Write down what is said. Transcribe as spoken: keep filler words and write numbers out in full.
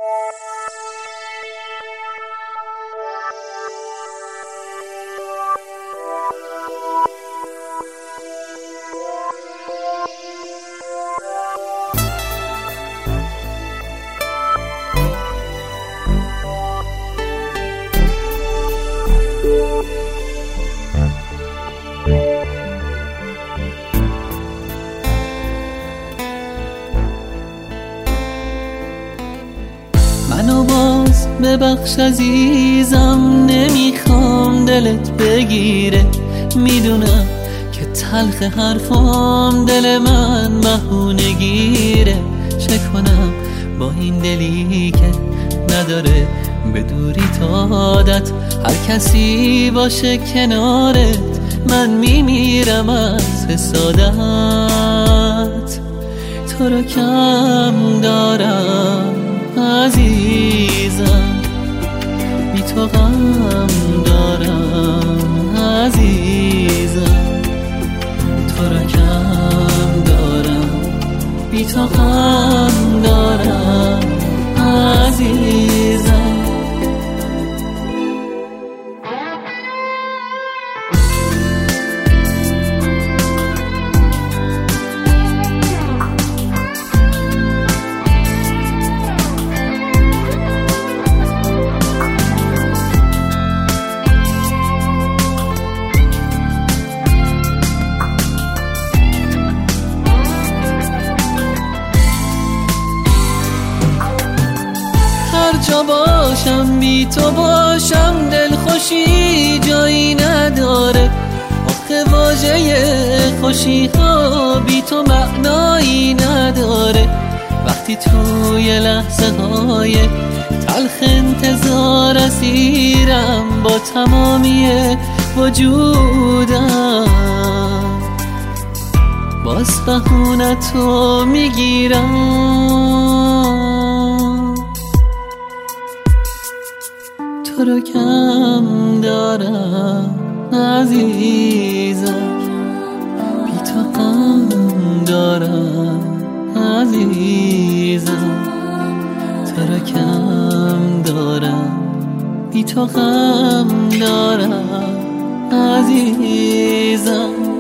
منو باز ببخش عزیزم، نمیخوام دلت بگیره. میدونم که تلخ حرفام دل من بهونه گیره. چه کنم با این دلی که نداره به دوری تا عادت، هر کسی باشه کنارت من میمیرم از حسادت. تو رو کم دارم عزیزم، بی تو غم دارم عزیزم. تو رو کم دارم، بی تو غم دارم عزیزم. جا باشم بی تو باشم دلخوشی جایی نداره. آخه واژه خوشی ها بی تو معنایی نداره. وقتی توی لحظه های تلخ انتظار اسیرم با تمامی وجودم، باز بهونه تو میگیرم. تو رو کم دارم عزیزم، بی تو غم دارم عزیزم. تو رو کم دارم، بی تو غم دارم عزیزم.